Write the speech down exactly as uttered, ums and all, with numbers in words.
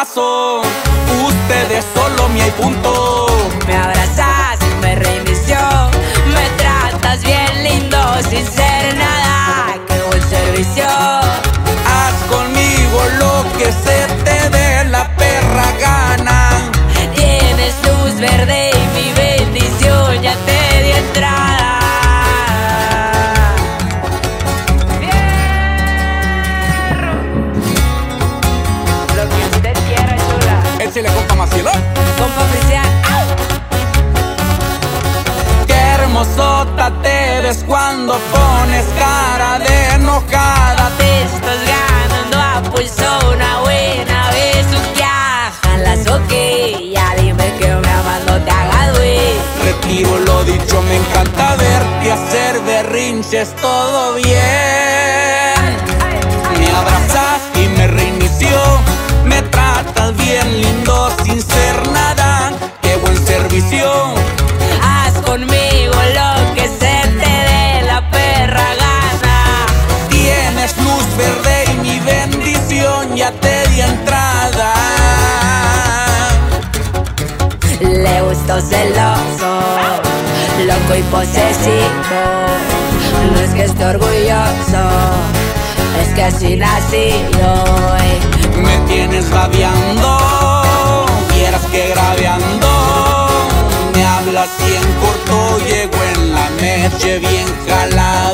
pasó. Ustedes solo mi hay punto. Me abrazas y me reinició. Me tratas bien lindo sin ser nada. Qué buen servicio. Haz conmigo lo que se te dé la perra gana. Tienes luz verde y mi bendición ya te di entrada. Fierro. Lo que usted quiera, chula. Échale, compa Maciel. Compa oficial. ¡Au! Qué hermosota te ves cuando pones cara de enojada. Te estás ganando a pulso una buena besuqueaja. Las ok, ya dime que me amas, no te hagas güey. Retiro lo dicho, me encanta verte hacer berrinches, todo bien. Me abrazas y me reinició. Me tratas bien lindo sin ser nada. Qué buen servicio. Haz conmigo lo que se te dé la perra gana. Tienes luz verde y mi bendición ya te di entrada. Le gustó celoso, loco y posesivo. No es que esté orgulloso, es que así nací yo. Me tienes babeando, vieras que graveando. Me hablas y en corto llego en la meche bien jalado.